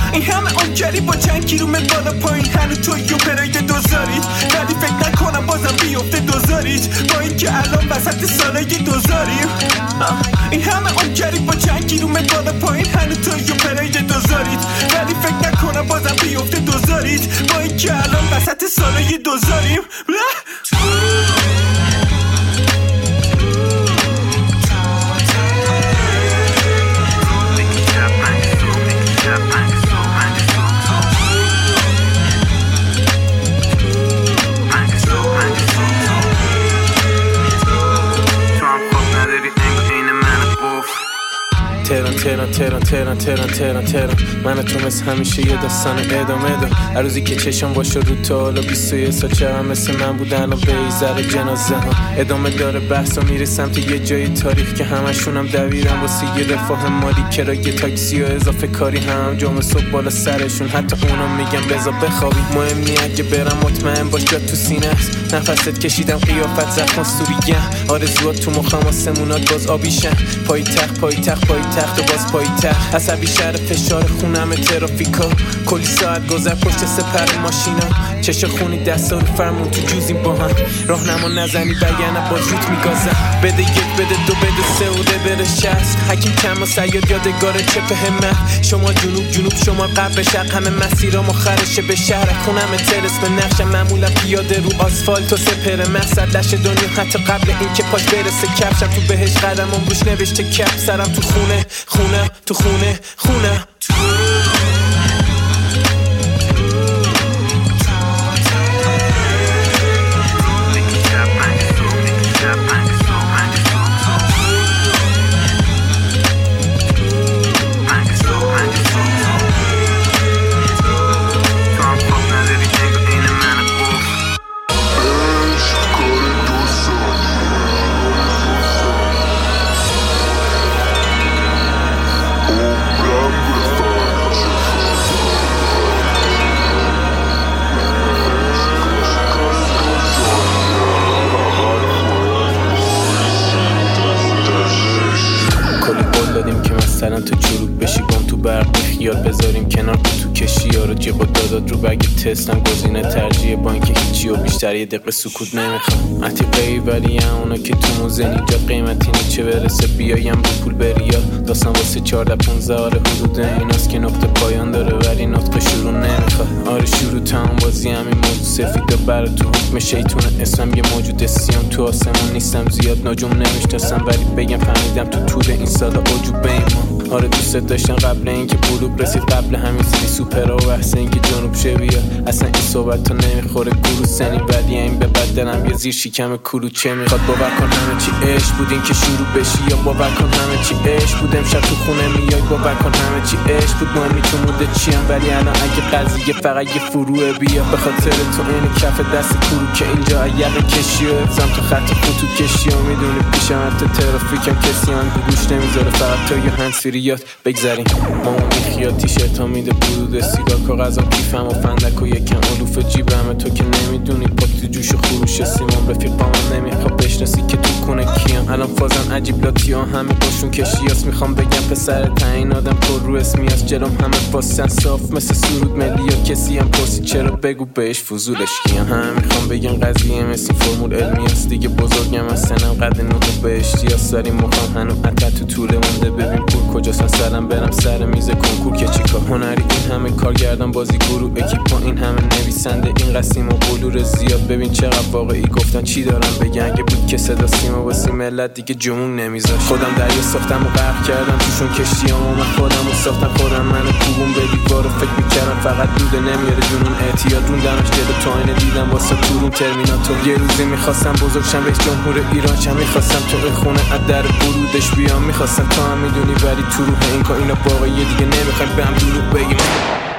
این همه آنگری با چند کیلومتر بالا پایین هنو توی و پراید دوزارید ولی فکر نکنم بازم بیفته دوزارید با اینکه الان وسط سالای دوزاریم این همه آنگری با چند کیلومتر بالا پایین هنو توی و پراید دوزارید ولی فکر نکنم بازم بیفته دوزارید با اینکه الان وسط سالای دوزاریم تهران من و تو مثل همیشه یه داستان ادامه دا هر روزی که چشم باشه رو تا حالا 21 سال چقدر مثل من بودن و بیزر جنازه ها ادامه داره بحث و میره سمت یه جای تاریخ که همشونم دویرن واسه یه رفاه مالی کرای تاکسی و اضافه کاری هم جمعه صبح بالا سرشون حتی اونا میگم بذار بخوابی مهم نی اگه برم مطمئن باش جات تو سینه است نفست کشیدم قیافت زخم سوریه آرزوات تو مخم آسمونات باز آبیشن پایتخت و باز پایتخت عصبی شهر فشار خونم ترافیکا کلی ساعت گذر پشت سپر ماشینا چش خونی دستا رو فرمون تو جوزیم با هم راهنما نزنی بگنه باز روت میگازم بده یک بده دو بده سه و بره 60 حکیم کم و سیاد یادگار چپ همت شما جنوب شما قبل شرق همه مسیرام آخرشه به شهر خونم ترس به نقشم معمولا پیاده رو آسفالت و سپر مقصد لش دنیا حتی قبل این که پاش برسه کفشم تو بهش قدمم روش نوشته کپ سرم تو خونه مثلا تو چروک بشی بام تو برق خیال بذاریم کنار تو کشی ها رو جبا داداد رو بگی تستم گزینه ترجیح با اینکه هیچی و بیشتر یه دقیقه سکوت نمیخوام عتیقه‌ای ولی اونا که تو موزنی جا قیمتی نیچه برسه بیایم رو پول بریا داستان واسه 14-15 آره حدود ایناست که نقطه پایان داره ولی نطق شروع نمیخواد آره شروع تمام بازی همین موجود سفید و برا تو حکم شیطون اسمم یه موجود سیام تو آسمون نیستم زیاد نجوم نمیشناسم ولی بگم فهمیدم تو طول این سالا عجوبه ایمان آره دوست داشتن قبل اینکه بلوغ رسید قبل همین سری سوپرها و بحث اینکه جنوب شه بیا اصلا این صحبت تا نمیخوره گروه سنی ولی این به بد دلم یه زیر شکم کلوچه میخواد باور کن همه چی عشق بودین که شروع بشی یا باور کن همه چی عشق بود امشب تو خونه میای باور کن همه چی عشق بود مهمی تو موده چیم ولی الان اگه قضیه فقط یه فروعه بیا به خاطر تو این کف دست کرو که اینجا یقه کشی و ازم تو خط خطوط کشی و میدونی پیشم حتی ترافیکم کسی من گوش نمیذاره فقط تو یه هنسفریات بگذاریم مامان بیخیال تیشرت ها میده برود سیگار کاغذا کیفم و فندک و یکم علوف جیبم تو که نمیدونی پاک تو جوش و خروش سیمان رفیق با من نمیخواد بشناسی که تو کنه کیم الان فازن عجیب لاتی ها همه باشون کشیاس میخوام بگم پسر تعیین آدم پر رو اسمیاس جلوم همه واسن صاف مثل سرود ملی یا کسی هم پرسی چرا بگو بهش فضولش کیم همه میخوام بگم قضیه مثل فرمول علمی است دیگه بزرگم از سنم قد نوح بهشتیاس ولی مخوام هنوز عطا تو طول مونده ببین پول کجاست سرم برم سر میز کنکور که چیکار هنری این همه کارگردان بازی گروه اکیپا این همه نویسنده این قسیم و بلور زیاد ببین چقدر واقعی گفتن چی دارم بگن اگه بود که صدا سیما واسه ملت دیگه جمون نمیذاشت خودم دریا ساختم و غرق کردم توشون کشتیام من خودم و ساختم خودم منو کوبون به دیوار فکر میکردم فقط دوده نمیاره جنون اعتیاد روندمش جلو تو آینه دیدم واسه تورون ترمیناتور یه روزی میخواستم بزرگشم رئیس جمهور ایران شم میخواستم تو این خونه از در ورودش بیام میخواستم تو هم میدونی ولی تو روح این کار اینا واقعیه دیگه نمیخوایم به هم دروغ بگیم